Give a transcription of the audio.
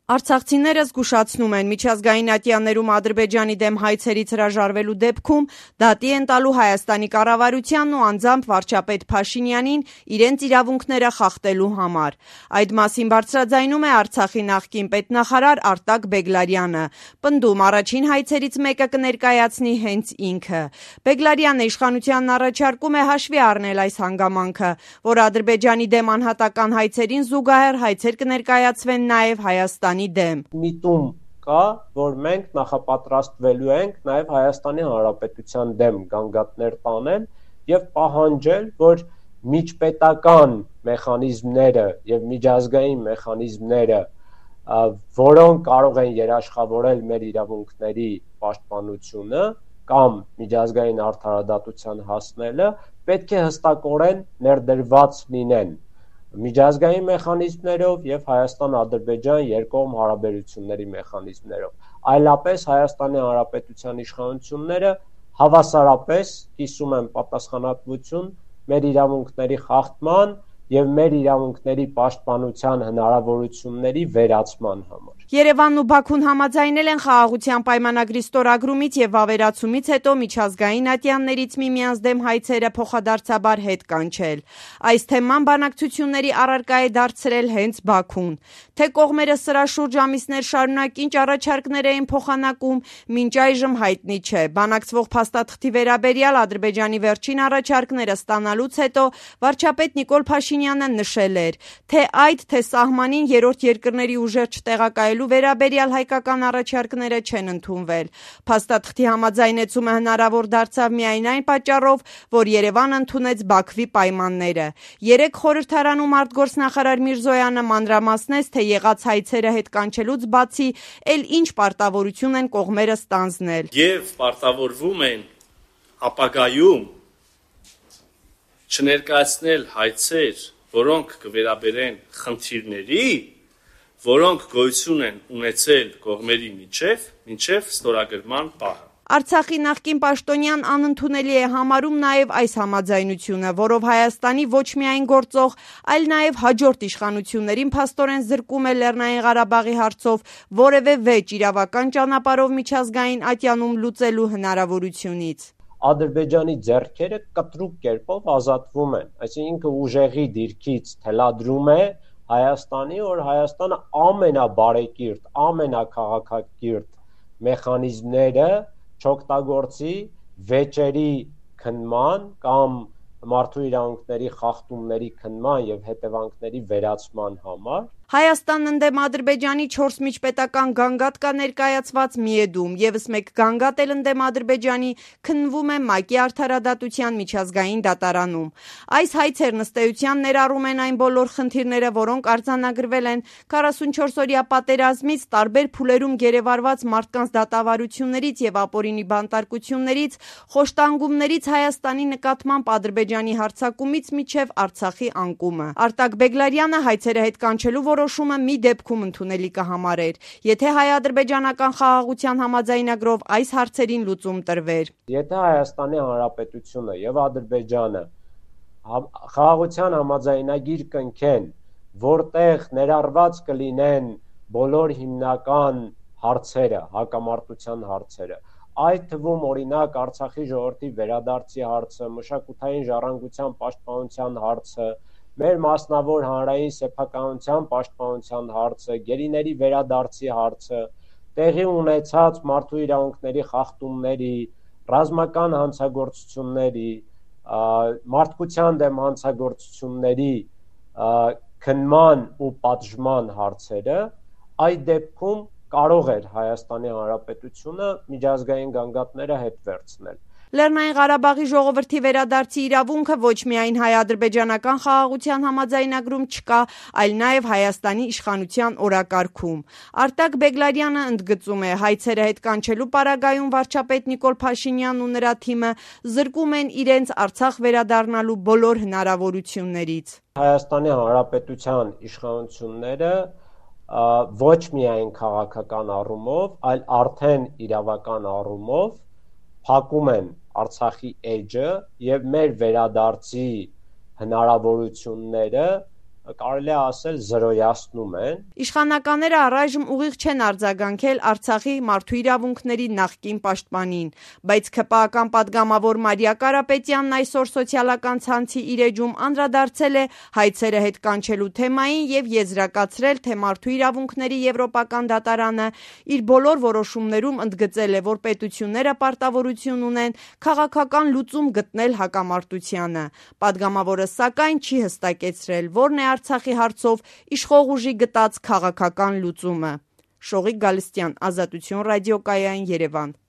Արցախցիները զգուշացնում են, միջազգային ատյաններում Ադրբեջանի դեմ հայցերից հրաժարվելու դեպքում դատի են տալու Հայաստանի կառավարությանն ու անձամբ վարչապետ Փաշինյանին իրենց իրավունքները խախտելու համար։ Այդ մասին բարձրաձայնում է Արցախի նախկին պետնախարար Արտակ Բեգլարյանը։ Պնդում առաջին հայցերից մեկը կներկայացնի հենց ինքը։ Բեգլարյանը իշխանությանն առաջարկում է հաշվի առնել այս հանգամանքը, որ Ադրբեջանի դեմ անհատական հայցերին զուգահեռ հայցեր կներկայացվեն նաև Հայաստանի դեմ։ Միտում կա, որ մենք նախապատրաստվելու ենք նաև Հայաստանի Հանրապետության դեմ գանգատներ տանել եւ պահանջել, որ միջպետական մեխանիզմները եւ միջազգային մեխանիզմները, որոնք կարող են երաշխավորել մեր իրավունքների պաշտպանությունը կամ միջազգային արդարադատության հասնելը, պետք է հստակորեն ներդրված լինեն միջազգային մեխանիզմներով եւ Հայաստան-Ադրբեջան երկկողմ հարաբերությունների մեխանիզմներով։ Այլապես Հայաստանի Հանրապետության իշխանությունները հավասարապես կիսում են պատասխանատվություն մեր իրավունքների խախտման եւ մեր իրավունքների պաշտպանության հնարավորությունների վերացման համար։ Երևանն ու Բաքուն համաձայնել են խաղաղության պայմանագրի ստորագրումից եւ վավերացումից հետո միջազգային ատյաններից միմյանց դեմ հայցերը փոխադարձաբար հետ կանչել։ Այս թեման բանակցությունների առարկա է դարձրել հենց Բաքուն։ Թե կողմերը սրա շուրջ ամիսներ շարունակ ինչ առաջարկներ էին փոխանակում, մինչ այժմ հայտնի չէ։ Բանակցվող փաստաթղթի վերաբերյալ Ադրբեջանի վերջին առաջարկները ստանալուց հետո վարչապետ Նիկոլ Փաշինյանը նշել էր, թե այդ, թե սահմանին երրորդ երկրների ուժեր չտեղակայելու վերաբերյալ հայկական առաջարկները չեն ընդունվել։ Փաստաթղթի համաձայնեցումը հնարավոր դարձավ միայն այն պատճառով, որ Երևանը ընդունեց Բաքվի պայմանները։ Երեկ խորհրդարանում արտգործնախարար Միրզոյանը մանրամասնեց, թե եղած հայցերը հետ կանչելուց բացի, էլ ինչ պարտավորություն են կողմերը ստանձնել։ Եվ պարտավորվում են ապագայում չներկայացնել հայցեր, որոնք կվերաբերեն խնդիրների, որոնք գոյություն են ունեցել կողմերի մինչև ստորագրման պահը։ Արցախի նախկին պաշտոնյան անընդունելի է համարում նաև այս համաձայնությունը, որով Հայաստանի ոչ միայն գործող, այլ նաև հաջորդ իշխանություններին փաստորեն զրկում է Լեռնային Ղարաբաղի հարցով որևէ վեճ իրավական ճանապարհով միջազգային ատյանում լուծելու հնարավորությունից։ Ադրբեջանի ձեռքերը կտրուկ կերպով ազատվում են, այսինքն ուժեղի դիրքից թելադրում է Հայաստանի, որ Հայաստանը ամենաբարեկիրթ, ամենակաղաքակիրթ մեխանիզմները չօգտագործի վեճերի քննման կամ մարդու իրավունքների խախտումների քննման եւ հետևանքների վերացման համար։ Հայաստանն ընդդեմ Ադրբեջանի 4 միջպետական գանգատ կա ներկայացված Միեդում, եւս մեկ գանգատ էլ ընդդեմ Ադրբեջանի քննվում է ՄԱԿ-ի արդարադատության միջազգային դատարանում։ Այս հայցերն ըստ էության ներառում են այն բոլոր խնդիրները, որոնք արձանագրվել են 44-օրյա պատերազմից, տարբեր փուլերում գերեվարված մարդկանց դատավարություններից եւ ապօրինի բանտարկություններից, խոշտանգումներից Հայաստանի նկատմամբ Ադրբեջանի հարձակումից մինչեւ Արցախի անկումը։ Արտակ Բեգլարյանը հայցերը հետ կանչելու որոշումը մի դեպքում ընդունելի կհամարեր, եթե հայ-ադրբեջանական խաղաղության համաձայնագրով այս հարցերին լուծում տրվեր։ Եթե Հայաստանի Հանրապետությունը եւ Ադրբեջանը խաղաղության համաձայնագիր կնքեն, որտեղ ներառված կլինեն բոլոր հիմնական հարցերը, հակամարտության հարցերը, այդ թվում օրինակ Արցախի ժողովրդի վերադարձի հարցը, մշակութային ժառանգության պաշտպանության հարցը, մեր մասնավոր հանրային սեփականության պաշտպանության հարցը, գերիների վերադարձի հարցը, տեղի ունեցած մարդու իրավունքների խախտումների, ռազմական հանցագործությունների, մարդկության դեմ հանցագործությունների քննման ու պատժման հարցերը, այդ դեպքում կարող էր Հայաստանի Հանրապետությունը միջազգային գանգատները հետ վերցնել։ Լեռնային Ղարաբաղի ժողովրդի վերադարձի իրավունքը ոչ միայն հայ-ադրբեջանական խաղաղության համաձայնագրում չկա, այլ նաև Հայաստանի իշխանության օրակարգում։ Արտակ Բեգլարյանը ընդգծում է, հայցերը հետ կանչելու պարագայում վարչապետ Նիկոլ Փաշինյանն ու նրա թիմը զրկում են իրենց Արցախ վերադառնալու բոլոր հնարավորություններից։ Հայաստանի Հանրապետության իշխանությունները ոչ միայն քաղաքական առումով, այլ արդեն իրավական առումով փակում են Արցախի էջը եւ մեր վերադարձի հնարավորությունները կարելի է ասել զրոյացնում են։ Իշխանականները առայժմ ուղիղ չեն արձագանքել Արցախի մարդու իրավունքների նախկին պաշտպանին, բայց ՔՊԱ-կան պատգամավոր Մարիա Կարապետյանն այսօր սոցիալական ցանցի իր էջում անդրադարձել է հայցերը հետ կանչելու թեմային եւ եզրակացրել, թե մարդու իրավունքների եվրոպական դատարանը իր բոլոր որոշումներում ընդգծել է, որ պետությունները պարտավորություն ունեն քաղաքական լուծում գտնել հակամարտությանը։ Պատգամավորը սակայն չի հստակեցրել, որն է Արցախի հարցով իշխող ուժի գտած քաղաքական լուծումը։ Շողիկ Գալստյան, Ազատություն ռադիոկայան, Երևան։